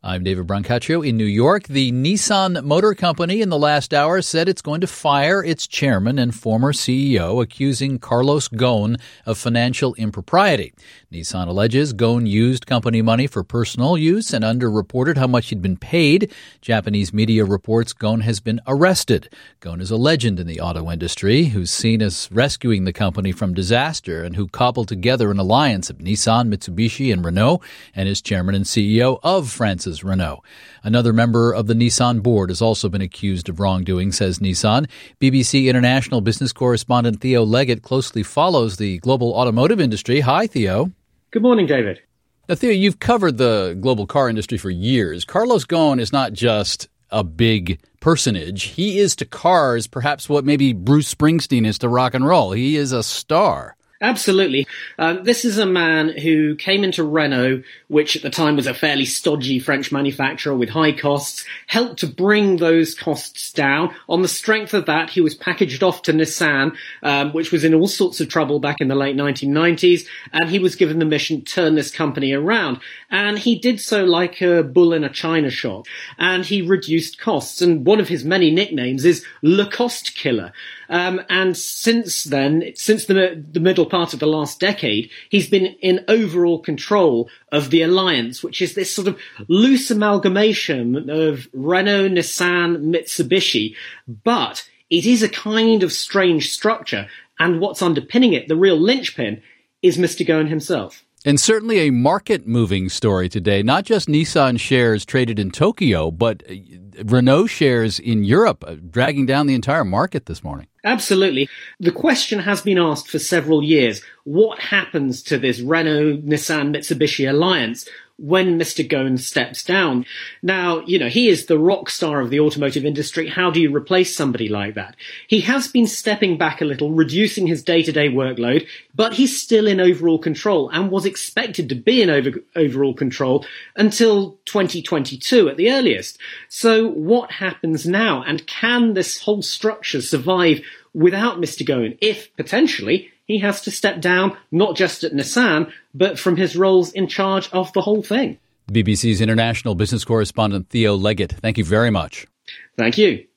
I'm David Brancaccio in New York. The Nissan Motor Company in the last hour said it's going to fire its chairman and former CEO, accusing Carlos Ghosn of financial impropriety. Nissan alleges Ghosn used company money for personal use and underreported how much he'd been paid. Japanese media reports Ghosn has been arrested. Ghosn is a legend in the auto industry who's seen as rescuing the company from disaster and who cobbled together an alliance of Nissan, Mitsubishi, and Renault, and is chairman and CEO of France's Renault. Another member of the Nissan board has also been accused of wrongdoing, says Nissan. BBC international business correspondent Theo Leggett closely follows the global automotive industry. Hi, Theo. Good morning, David. Now, Theo, you've covered the global car industry for years. Carlos Ghosn is not just a big personage. He is to cars perhaps what maybe Bruce Springsteen is to rock and roll. He is a star. Absolutely. This is a man who came into Renault, which at the time was a fairly stodgy French manufacturer with high costs, helped to bring those costs down. On the strength of that, he was packaged off to Nissan, which was in all sorts of trouble back in the late 1990s, and he was given the mission to turn this company around. And he did so like a bull in a china shop, and he reduced costs. And one of his many nicknames is Le Cost Killer. And since then, since the middle part of the last decade, he's been in overall control of the alliance, which is this sort of loose amalgamation of Renault, Nissan, Mitsubishi. But it is a kind of strange structure. And what's underpinning it, the real linchpin, is Mr. Ghosn himself. And certainly a market-moving story today. Not just Nissan shares traded in Tokyo, but Renault shares in Europe, dragging down the entire market this morning. Absolutely. The question has been asked for several years. What happens to this Renault, Nissan, Mitsubishi alliance when Mr. Ghosn steps down? Now, he is the rock star of the automotive industry. How do you replace somebody like that? He has been stepping back a little, reducing his day-to-day workload, but he's still in overall control and was expected to be in overall control until 2022 at the earliest. So what happens now? And can this whole structure survive without Mr. Ghosn if, potentially, he has to step down, not just at Nissan, but from his roles in charge of the whole thing? BBC's international business correspondent Theo Leggett, thank you very much. Thank you.